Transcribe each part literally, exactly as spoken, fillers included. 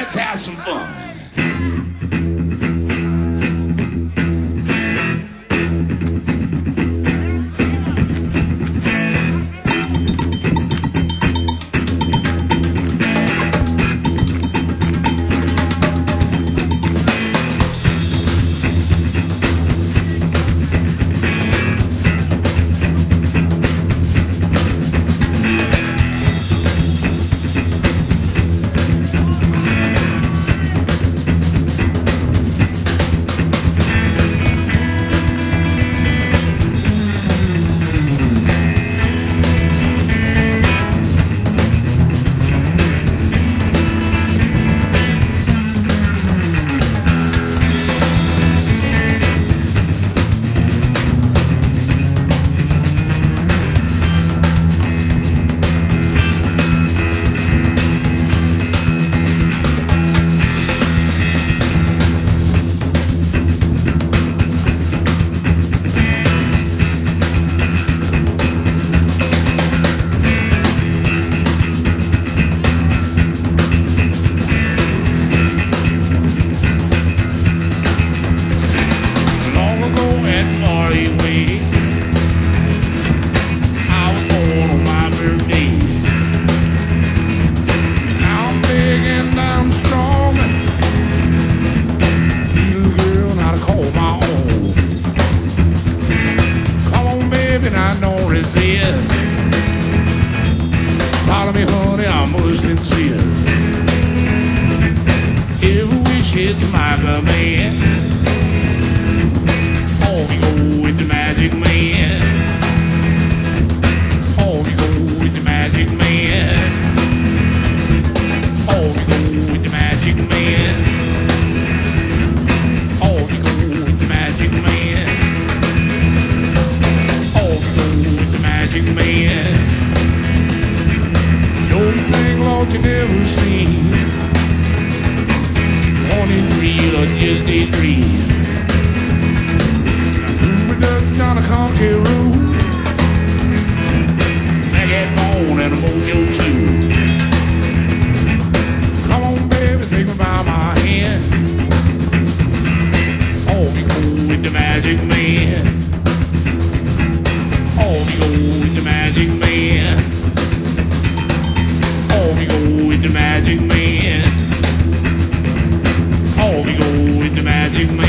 let's have some fun. Follow me, honey, I'm most sincere. Every wish is my command. On we go with the magic man. On we go with the magic man. On we go with the magic man. On we go with the magic man. On we go with the magic man. Thing, Lord, you never seen. Wanting real or just a dream. Who doesn't gonna conquer room? Make it bone and a mojo too. Come on, baby, take me by my hand. Oh, we go with the magic man. Oh, we go with the magic man. Oh, we go with the magic man. Oh, we go with the magic man.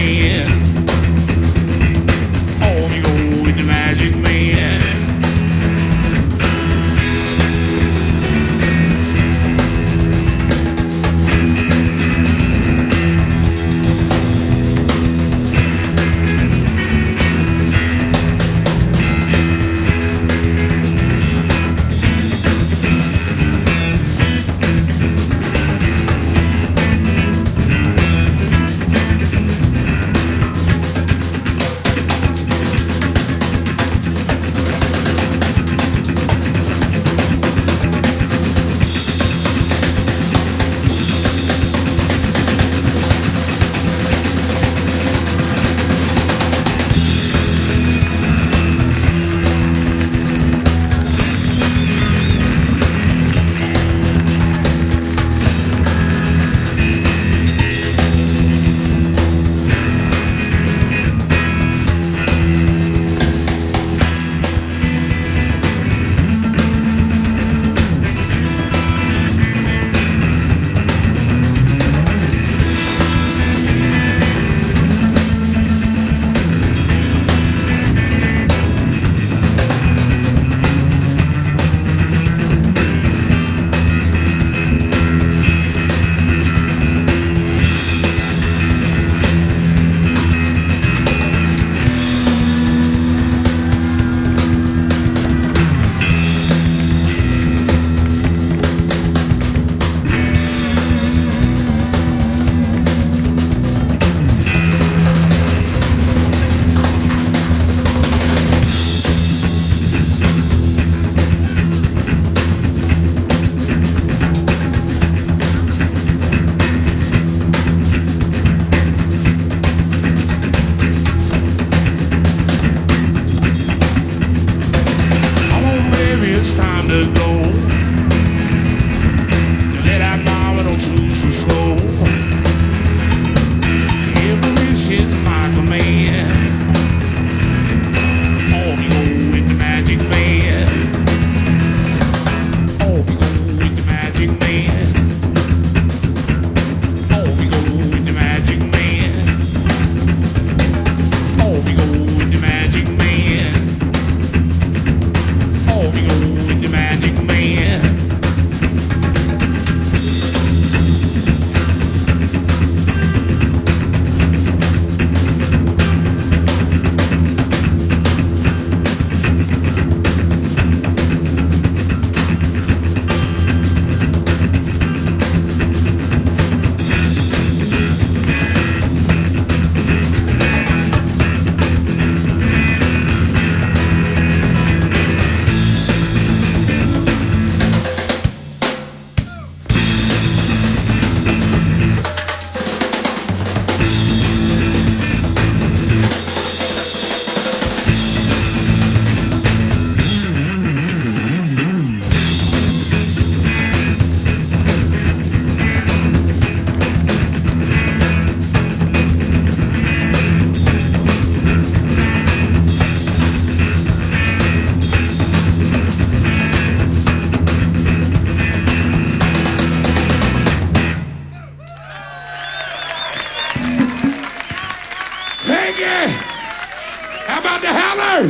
guitars.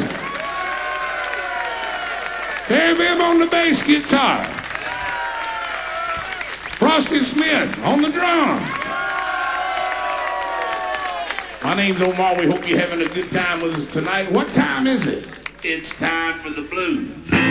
Terry Bibb on the bass guitar. Frosty Smith on the drum. My name's Omar. We hope you're having a good time with us tonight. What time is it? It's time for the blues.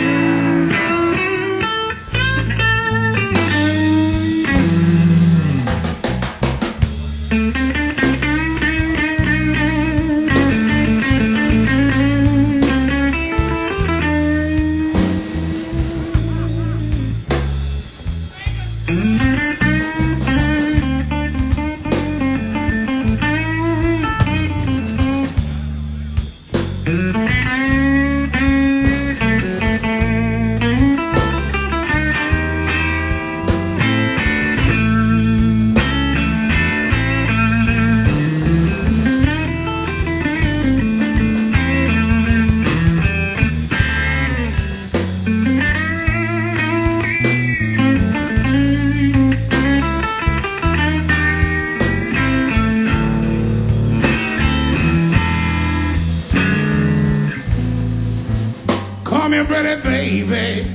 Come here, pretty baby.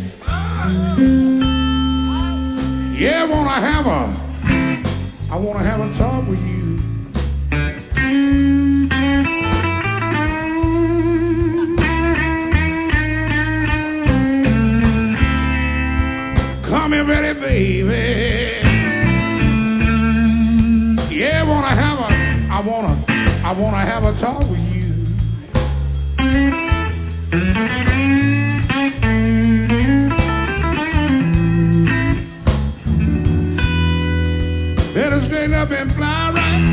Yeah, I wanna have a, I wanna have a talk with you. Come here, pretty baby. Yeah, I wanna have a, I wanna, I wanna have a talk with you. Better straighten up and fly right.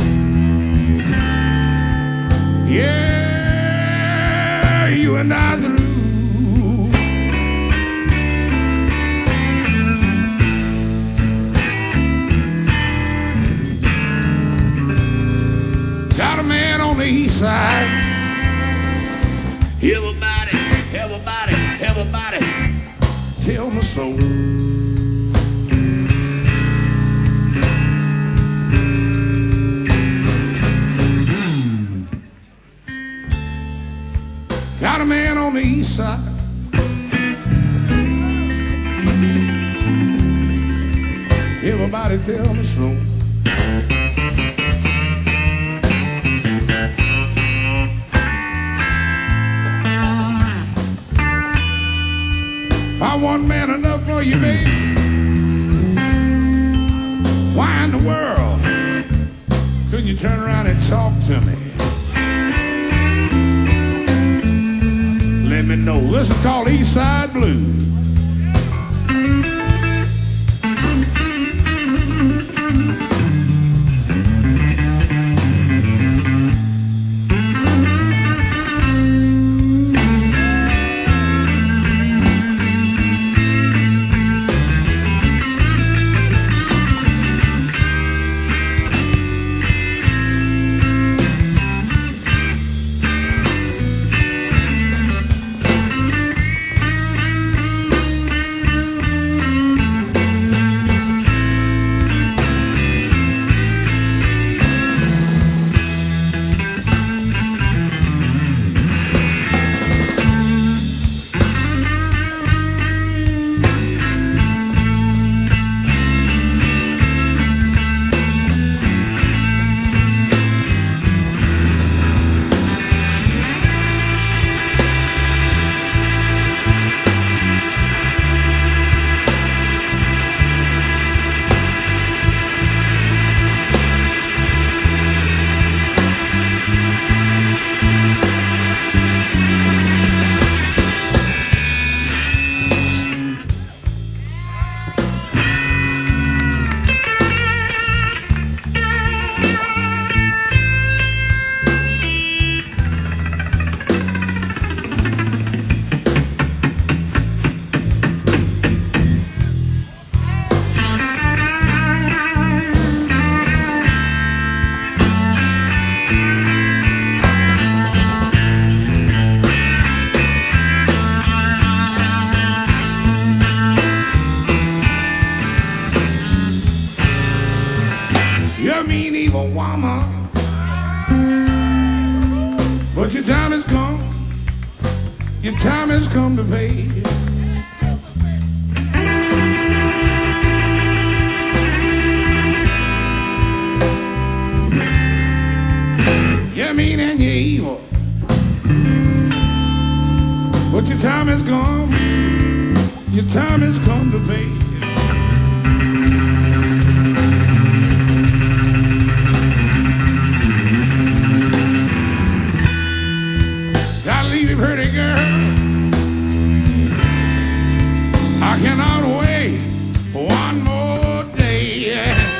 Yeah, you and I through. Got a man on the east side. Everybody, everybody, everybody, Tell me so. Got a man on the east side. Everybody tell me so. If I wasn't man enough for you, baby, why in the world couldn't you turn around and talk to me? Let me know. This is called East Side Blues. woman, but your time has come. Your time has come to pay. You're mean and you're evil, but your time has come. Your time has come to pay. Gotta leave you, pretty girl. I cannot wait one more day.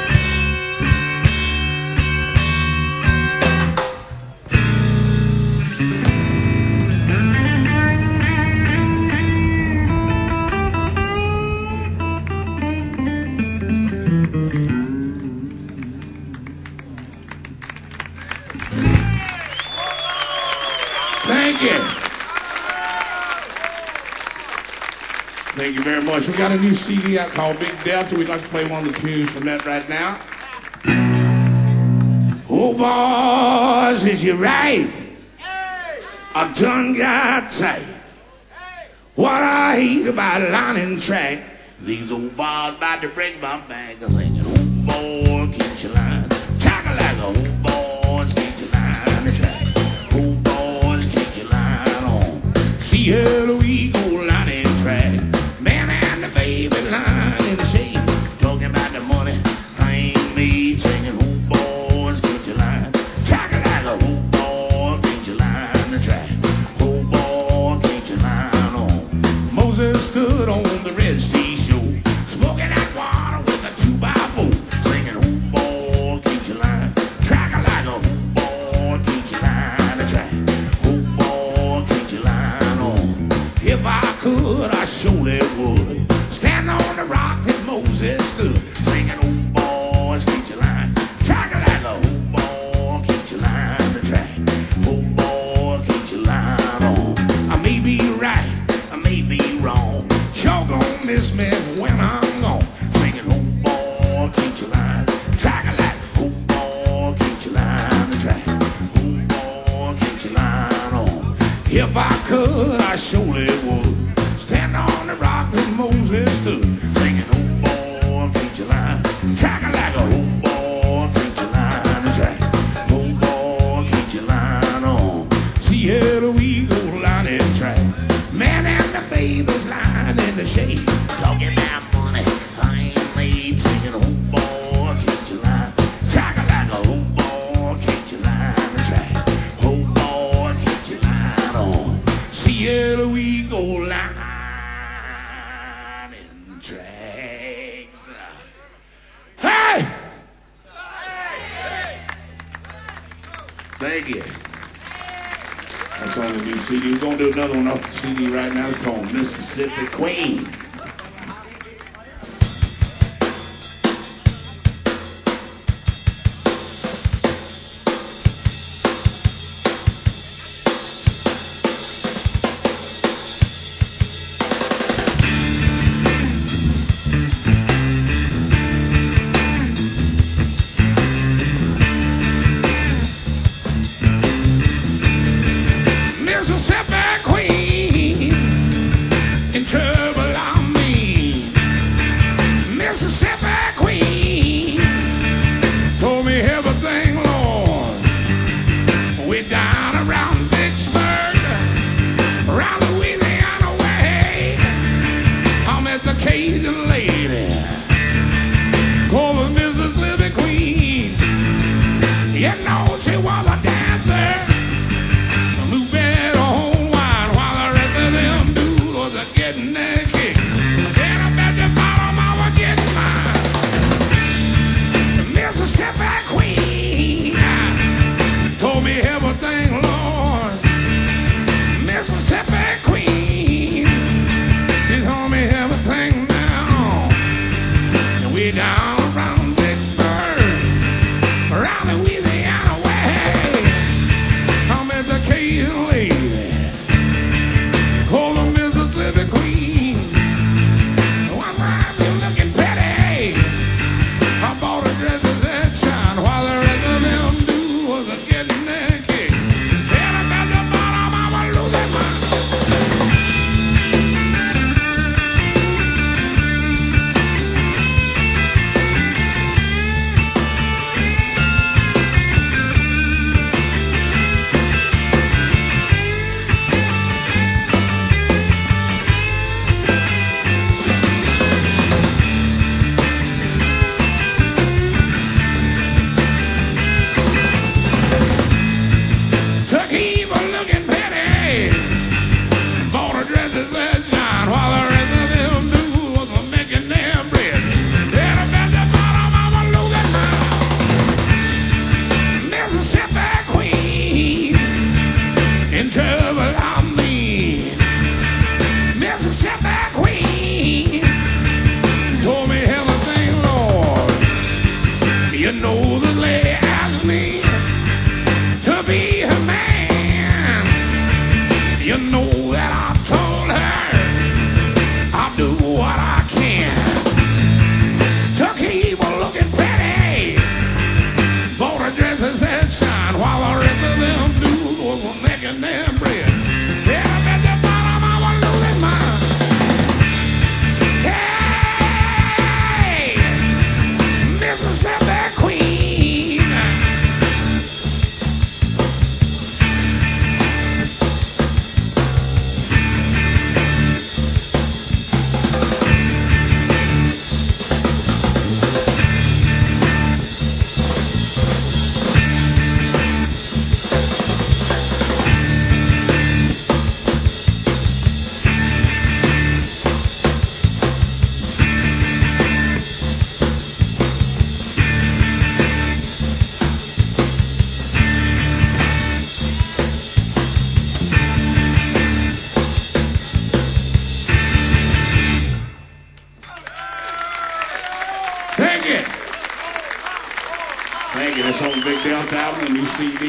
Thank you. Thank you very much. We got a new C D out called Big Delta. We'd like to play one of the tunes from that right now. Oh, boys, is you right? I done got tight. What I hate about lining track, these old bars about to break my back. I'm singing, oh, boy, keep your line. Talking like a old boys, keep your line the track. Oh, boys, keep your line on. See how we go lining track. Man and the baby line in the shade. Talking about the money I ain't made. Singing, oh, boys, keep your line. Talking like a old boy, keep your line the track. Oh, boy, keep your line on. Moses stood on the Red Sea shore, smoking that water with a two by four, singing, oh, boy, keep your line. Tracking like a oh, boy, keep your line the track. Oh, boy, keep your line on. If I could, I surely would stand on the rock that Moses stood, singing, oh, boys, keep your line. Tracking like a oh, boy, keep your line the track. Oh, boy, keep your line on. I may be right, I may be wrong. Sure gonna miss me when I'm gone. Singing, oh, boy, keep your line. Tracking like, oh, boy, keep your line the track. Oh, boy, keep your line on. If I could, I surely would stand on the rock that Moses stood, singing, oh, boy, keep your line. Tracking like a oh, boy, keep your line the track. Oh, boy, keep your line on. See how we go lining track. Man and the baby's lying in the shade, talking about money I ain't made, singing, oh, boy, keep your line. Tracking like a oh, boy, keep your line the track. Oh, boy, keep your line on. See how we go lining tracks. Hey! Thank you. That's on the new C D. We're going to do another one off the C D right now. It's called Mississippi Queen. Mississippi Queen, in trouble I'm You know the lady asked me to be her man. You know that I told her I'll do what I can to keep her looking pretty, for the dresses that shine, while the rest of them dudes was making them bread. Yeah, I bet the bottom I was losing mine. Hey, Mississippi Queen. Thank you. Thank you. That's on Big Delta album, a new C D.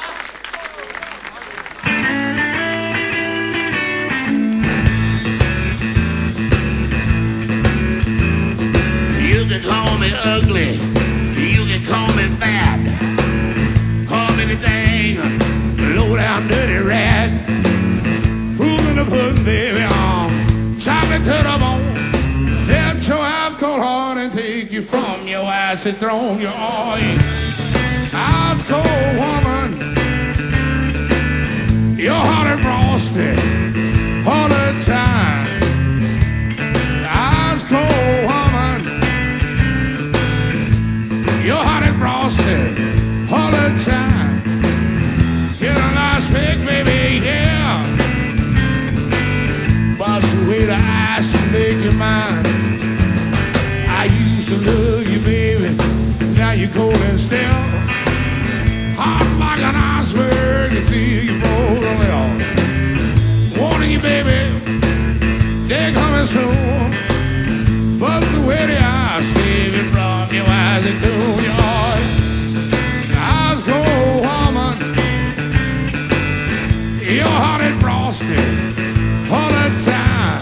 You can call me ugly, you can call me fat, call me anything, Low down dirty rat, fooling the pudding, baby, on. Chop it to the bone. They'll show out cold hard and take you from your acid throne. Your oil, ice cold woman. You're hot and frosty all the time. Ice cold woman. You're hot and frosty all the time. Get a nice big baby, yeah. Boss away the ice and make you mine. I used to love you, baby. Now you're cold and still. Hot like an iceberg, you feel you rolling off. Warning you, baby, they're coming soon. But the way the ice, baby, from your eyes into your heart. Ice cold woman, you're hot and frosty all the time.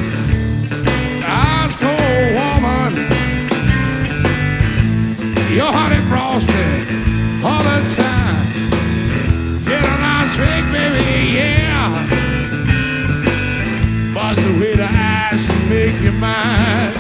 Ice cold woman, you're hot and frosty all the time. Get a nice big baby, yeah. Bust away the ice and make you mine.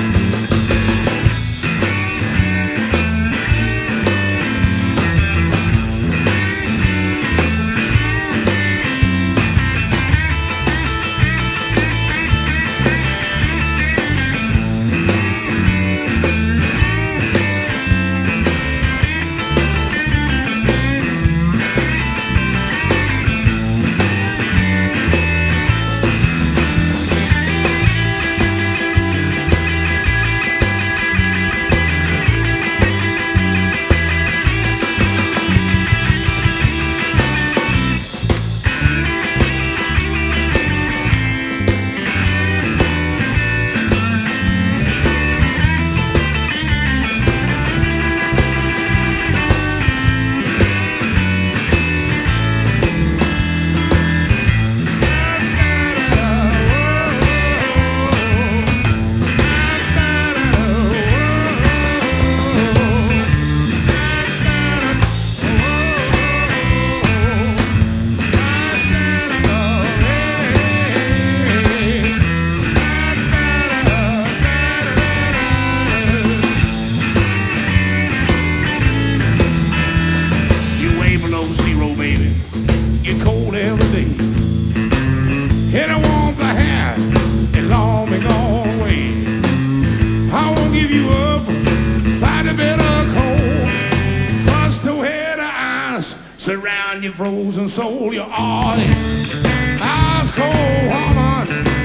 Surround your frozen soul, your all ice cold woman.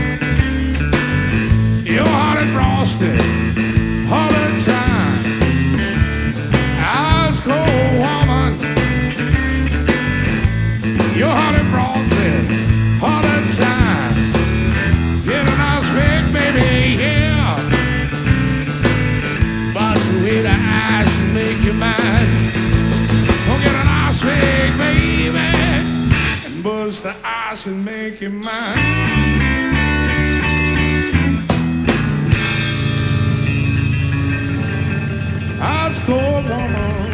You're hot and frosty all the time. Ice cold woman. You're hot and frosty all the time. Get a nice big baby, yeah. Bust away the ice and make you mine. Go get an ice pick, baby, and bust the ice and make you mine. Ice cold woman.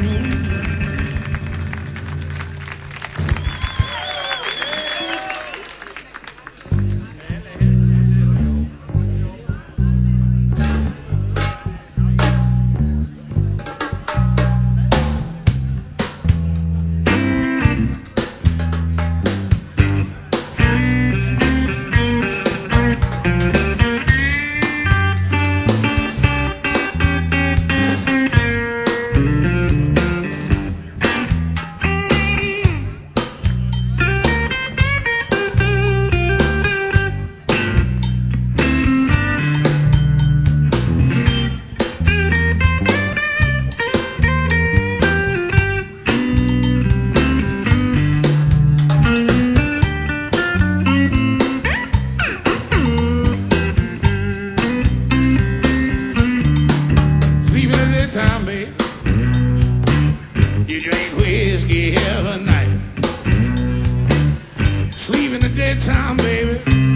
Time, baby,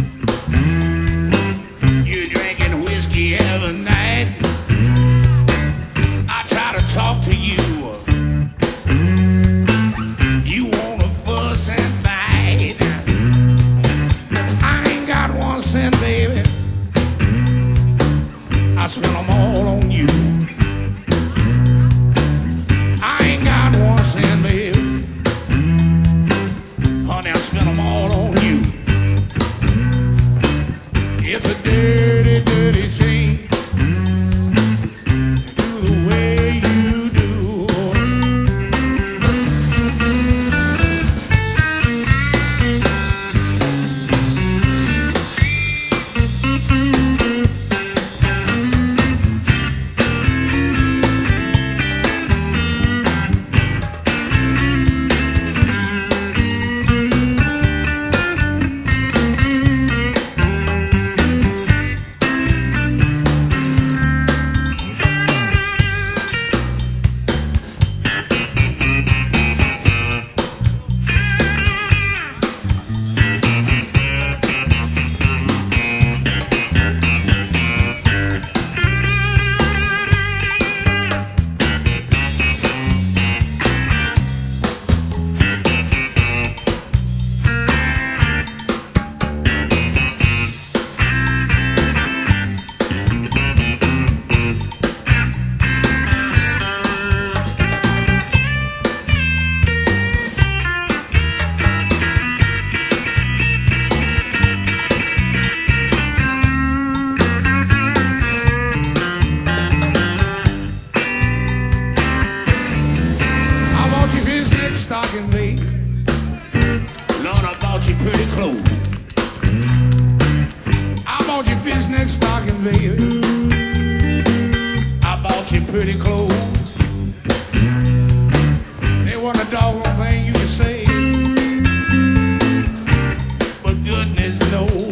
you're drinking whiskey every night. I try to talk to you, you wanna fuss and fight. I ain't got one cent, baby, I spend them all on you. I ain't got one cent, baby, honey, I spend them all on you. It's a dirty, dirty shame to do the way you do. Stocking, baby, Lord, I bought you pretty clothes. I bought you fishnet stocking, baby, I bought you pretty clothes. They weren't a doggone thing you could say, but goodness knows,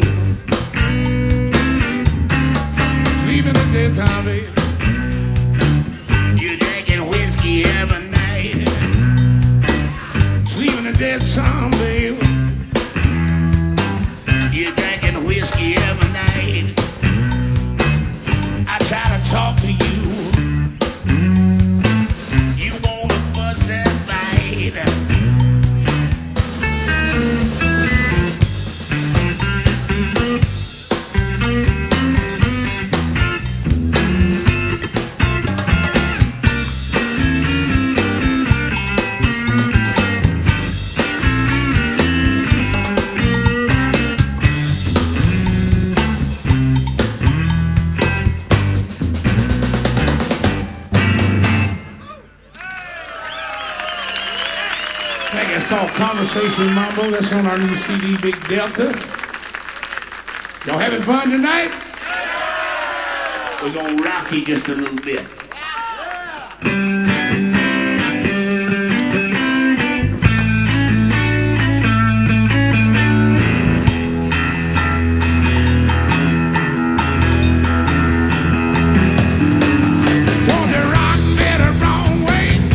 sleep in the daytime, baby, you're drinking whiskey every night. Sleeping in the dead sun, baby, you're drinking whiskey every night. I try to talk to you, you wanna fuss and fight. It's called Conversation Mambo. That's on our new C D, Big Delta. Y'all having fun tonight? We're gonna rock you just a little bit. Don't you rock me the wrong way?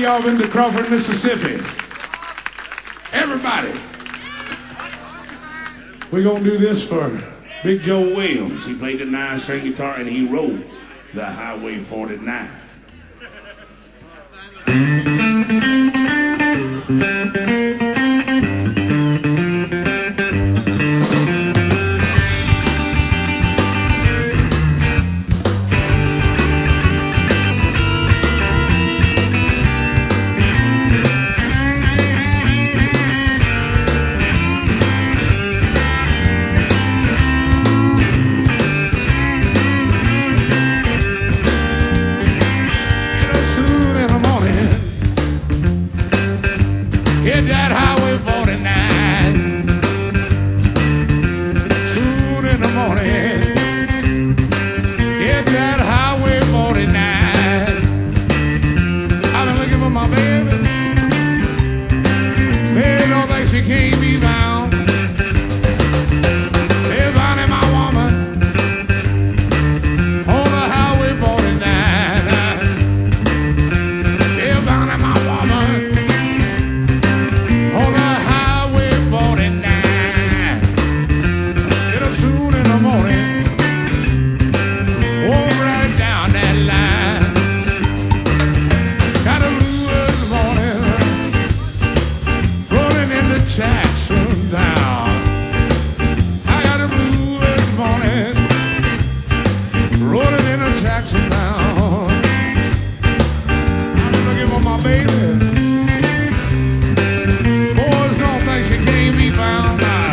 y'all been to Crawford, Mississippi? Everybody. We're going to do this for Big Joe Williams. He played the nine-string guitar and he wrote the Highway forty-nine. Hit that Highway forty-nine. Soon in the morning, hit that Highway forty-nine. I've been looking for my baby. Baby don't think she can't be found. They finding my woman on the Highway forty-nine. They finding my woman on the Highway forty-nine. Get up soon in the morning, walk right down that line. Got a blue early morning, rolling into Jackson down. I got a blue early morning, rolling into Jackson down. I'm looking for my baby. She can't be found now.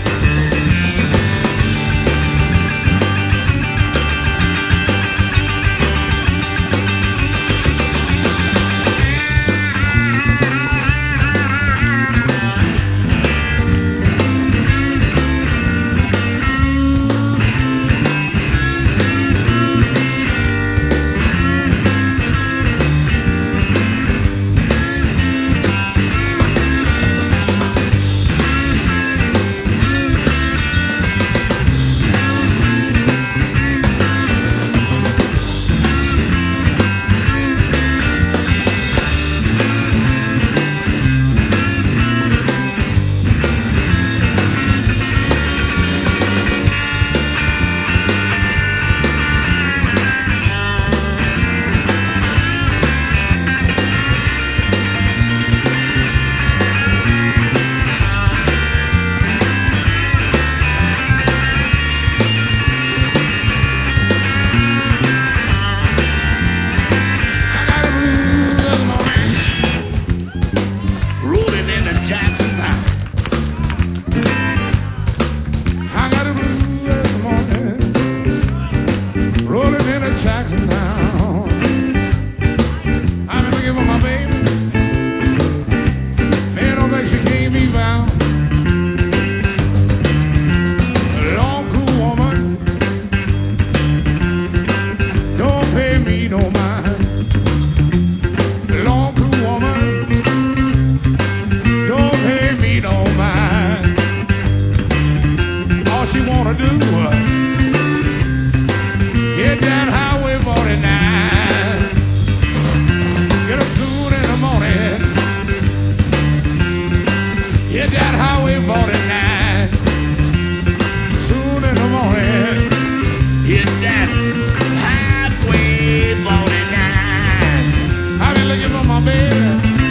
Jackson now. I've been looking for my baby. Man, don't think she can't be found. Long cool woman, don't pay me no mind. Long cool woman, don't pay me no mind. All she wanna do hit that Highway forty-nine. Get up soon in the morning, hit that Highway forty-nine. Soon in the morning, hit that Highway forty-nine. I've been looking for my baby.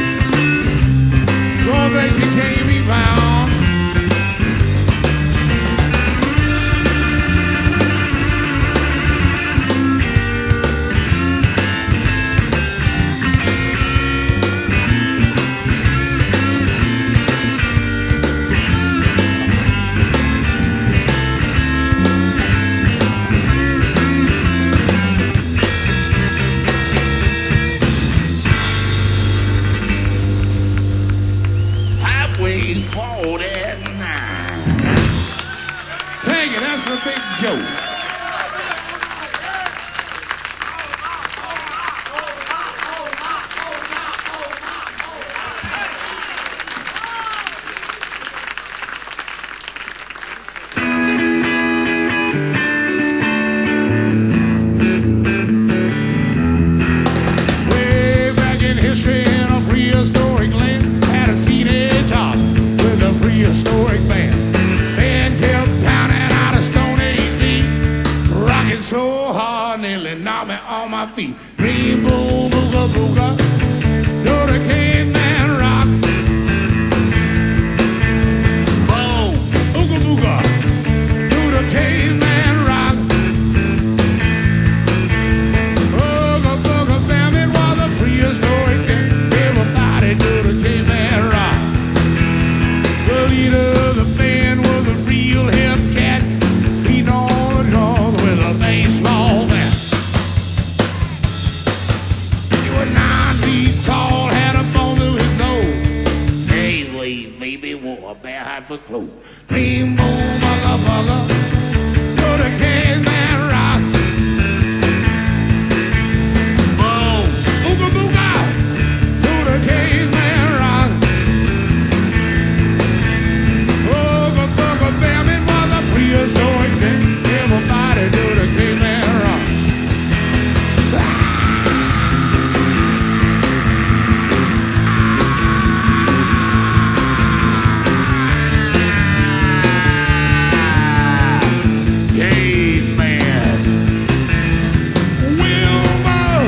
Don't think she can't be found. forty-nine. Thank you, that's for Big Joe. Way back in history in a my feet. Rainbow booga booga, do the caveman rock. Boom, booga booga, do the caveman rock. Booga booga, bam, it was a prehistoric thing. Everybody do the caveman rock. The leader of the band was a real hip cat, beating on the drums with a baseball bat. He was nine feet tall, had a bone to his nose. Anyway, baby wore a bear hat for clothes. Rainbow bugga bugga, do the caveman rock. Boom, booga booga, do the caveman rock. Booga booga, bam, it was a prehistoric thing. Everybody do the caveman rock. Caveman Wilbur.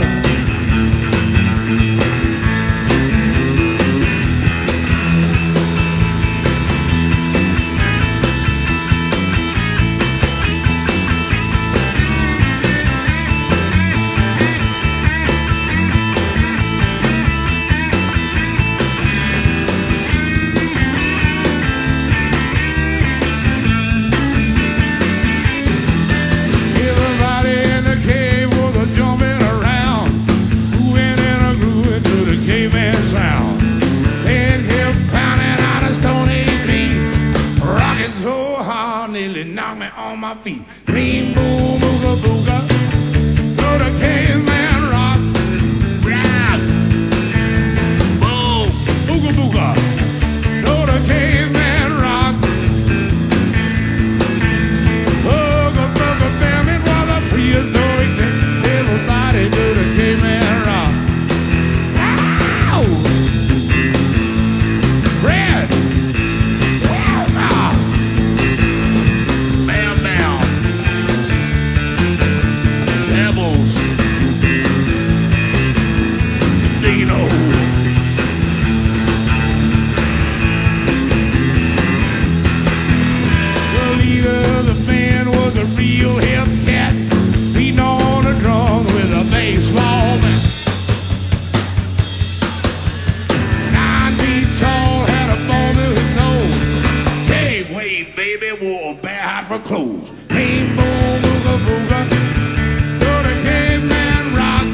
Everybody in the cave was a jumping around, moving and a grooving to the caveman sound. Then kept pounding out a stone age beat, rocking so hard nearly knocked me on my feet. Rainbow booga booga, do the caveman rock. Rock. Boom. Booga booga, do the caveman rock. Booga booga, bam, it was a prehistoric thing. Everybody do the caveman rock. Ow! Fred! Wow! Bam bam. Pebbles. Dino. The leader of the band was a real hip cat, beating on the drums with a baseball bat. Nine feet tall, had a bone to his nose. Cave wave, baby, wore a bear hat for clothes. Rainbow booga booga, do the caveman rock.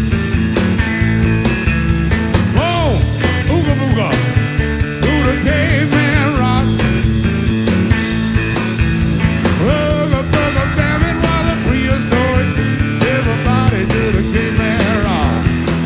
Boom, booga booga, do the caveman rock. Booga booga, bam, it was a prehistoric. Everybody do the caveman rock.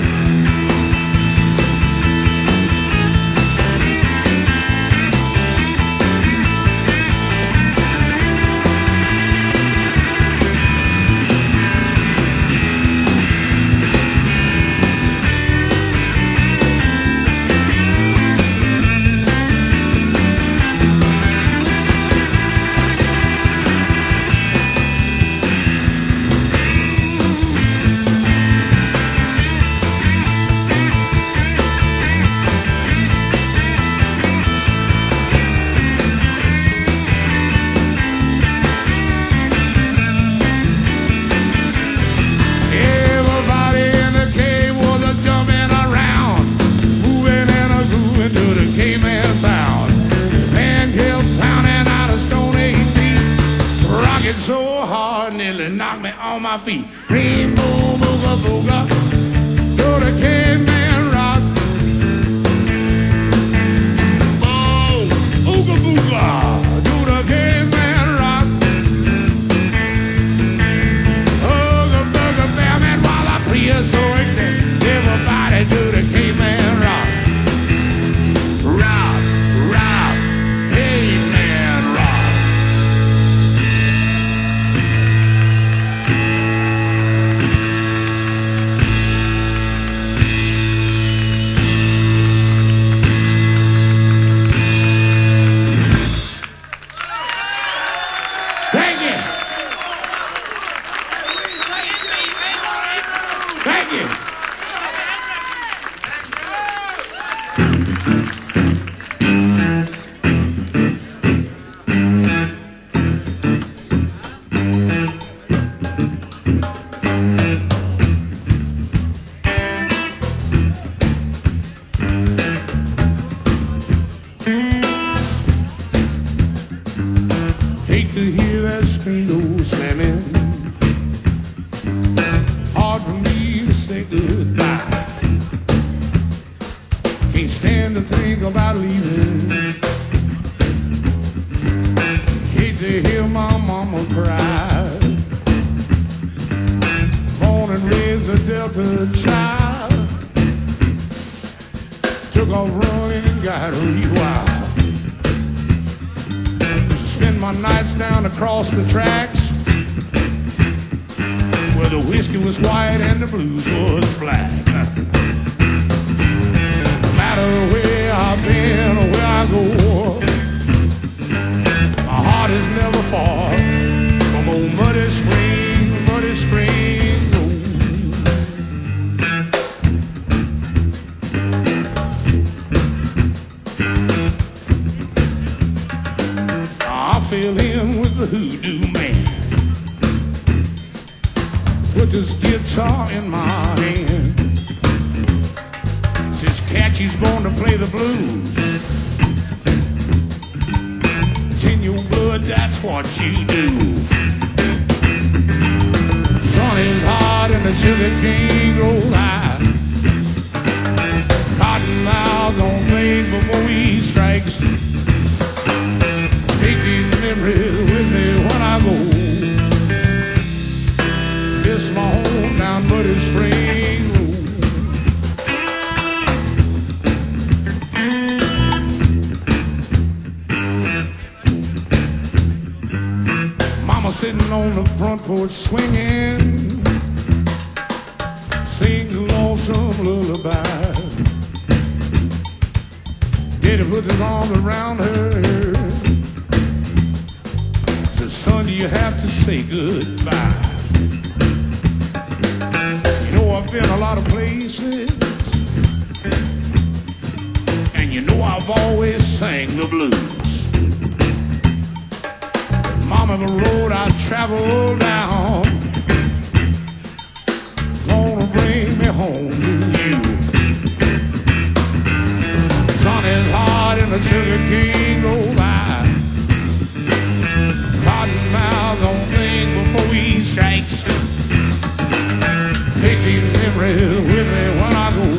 Everybody in the cave was a jumping around, moving and a grooving to the caveman sound. Man kept pounding out a stone age beat, rocking so hard nearly knocked me on my feet. Rainbow booga booga, do the caveman rock. Boom, booga booga, do the caveman rock. Booga booga, bam, and while I prehistoric thing, everybody do the caveman rock. Rock, rock, caveman rock. Hate to hear that screen door slamming. Hard for me to say goodbye. Can't stand to think about leaving. Hate to hear my mama cry. Born and raised a Delta child. Took off running and got rewild. Spend my nights down across the tracks, where the whiskey was white and the blues was black. No matter where I've been or where I go, my heart is never far from old Muddy Spring, Muddy Spring. I fell in with the hoodoo man. Put this guitar in my hand. Says, Catch, he's going to play the blues. It's in your blood, that's what you do. Sun is hot and the sugar cane grows high. Cottonmouth don't think before he strikes. Take these memories with me when I go. This my home down Muddy Spring Road. Mama sitting on the front porch swinging, sings a lonesome lullaby. Daddy puts his arms around her. Son, do you have to say goodbye? You know I've been a lot of places, and you know I've always sang the blues. Mama, the road I traveled down gonna bring me home to you. Sun is hot and the sugar cane goes by. Cottonmouth don't think before he strikes. Take these memories with me when I go.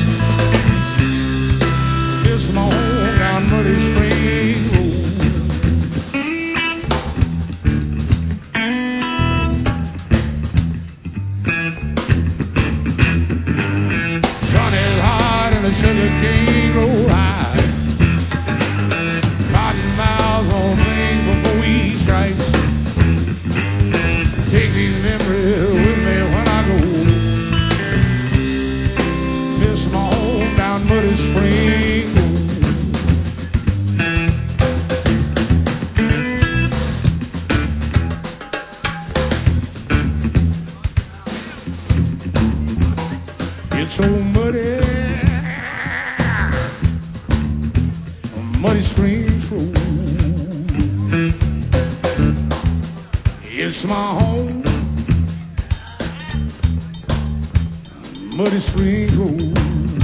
This my home down Muddy Spring Road. Sun is hot and the sugar cane grows high. Cottonmouth don't think before he strikes. Take these memories with me when I go. Miss my home down Muddy Spring. It's so muddy, Muddy Springs Road. It's my home, Muddy Springs Road.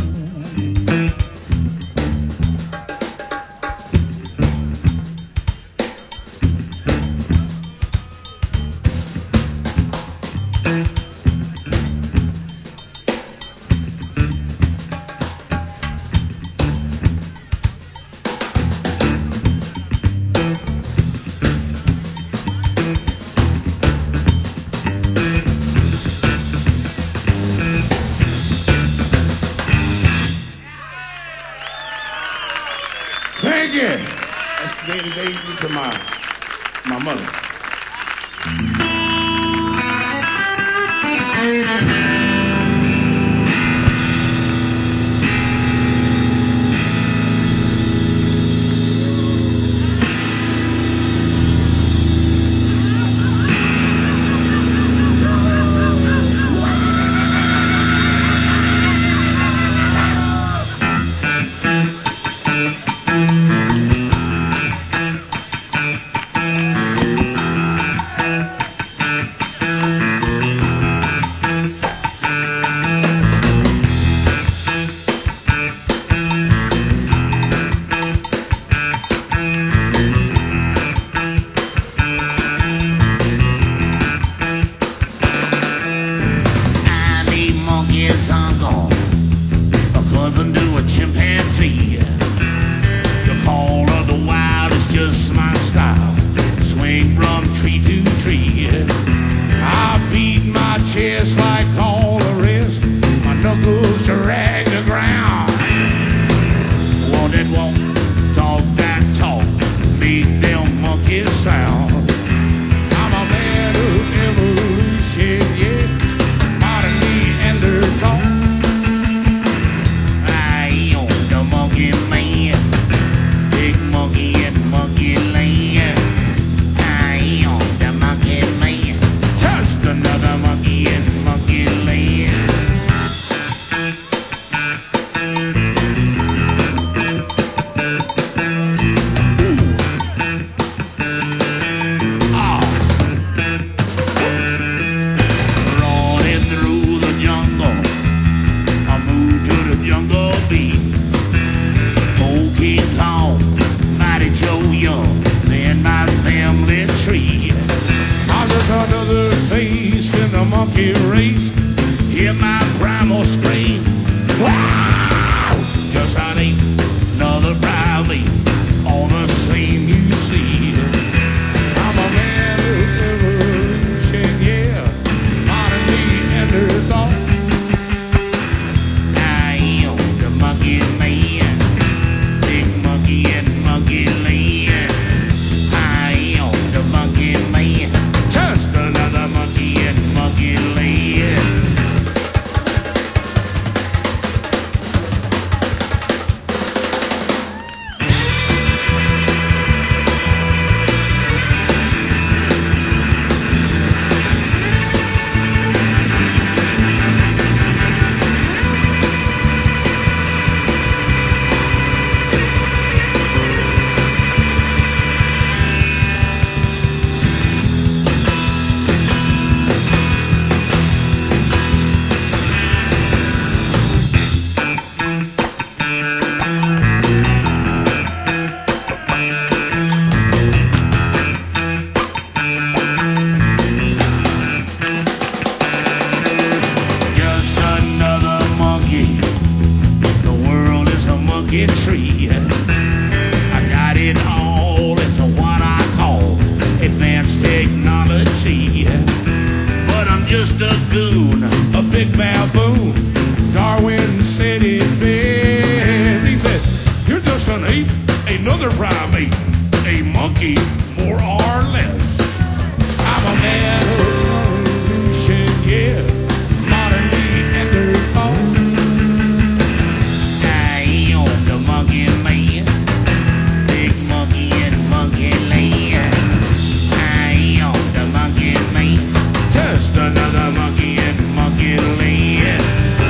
Thank you. That's dedicated to my, my mother. see. I got it all, it's what I call advanced technology. But I'm just a goon, a big baboon. Darwin said it best. He said, you're just an ape, another primate, a monkey, more or less. I'm a man of evolution, yeah, modern Neanderthal. I am the monkey man, big monkey in monkey land. I am the monkey man, just another monkey in monkey land.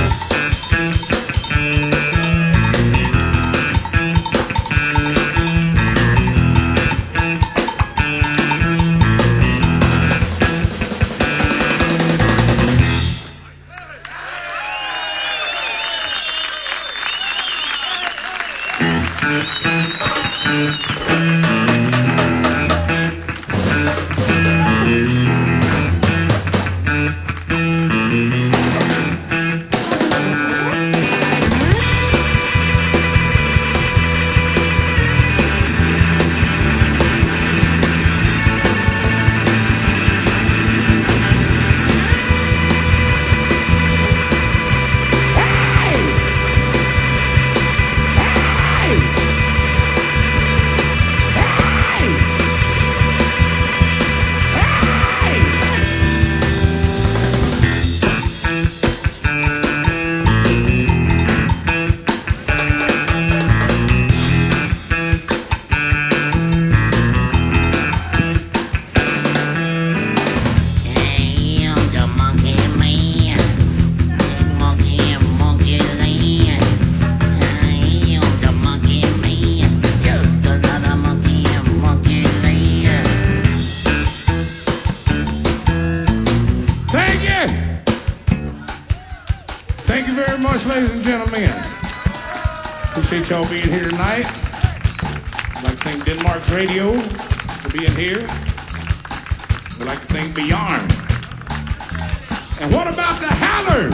Thank you very much, ladies and gentlemen. Appreciate y'all being here tonight. I'd like to thank Denmark's Radio for being here. We'd like to thank Beyond. And what about the Howlers?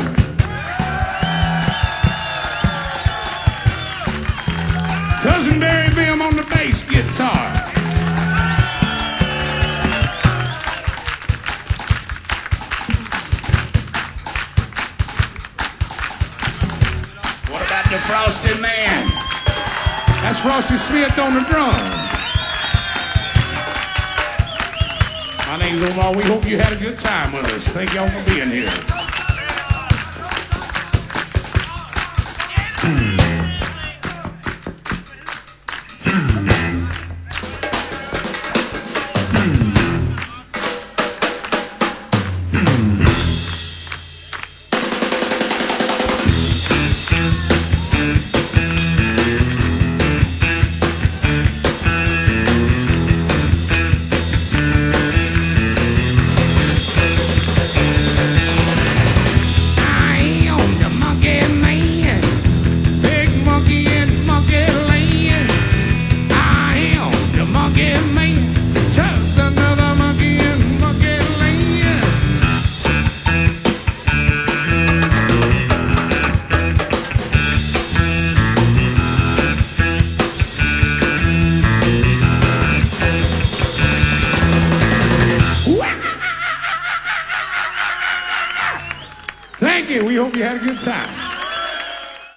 Cousin Barry Bim on the bass guitar. The Frosty Man. That's Frosty Smith on the drums. My name's Omar. We hope you had a good time with us. Thank y'all for being here. Thank you. We hope you had a good time.